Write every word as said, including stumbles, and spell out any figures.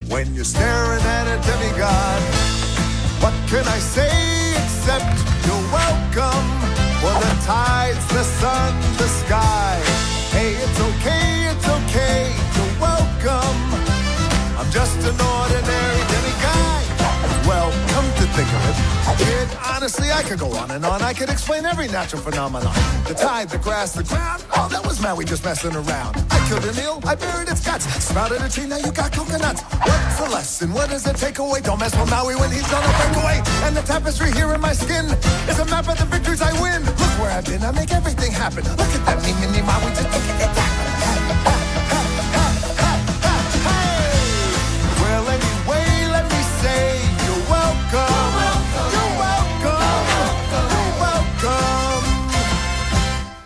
when you're staring at a demigod. What can I say except you're welcome for the tides, the sun, the sky. Hey, it's okay, it's okay, you're welcome. I'm just an ordinary demiguy. Well, come to think of it, kid, honestly, I could go on and on. I could explain every natural phenomenon. The tide, the grass, the ground. Oh, that was Maui just messing around. I killed an eel, I buried its guts. Sprouted a tree, now you got coconuts. What's the lesson? What is the takeaway? Don't mess with Maui when he's on a breakaway. And the tapestry here in my skin is a map of the victories I win. Look where I've been, I make everything happen. Look at that, me, me, me, Maui, just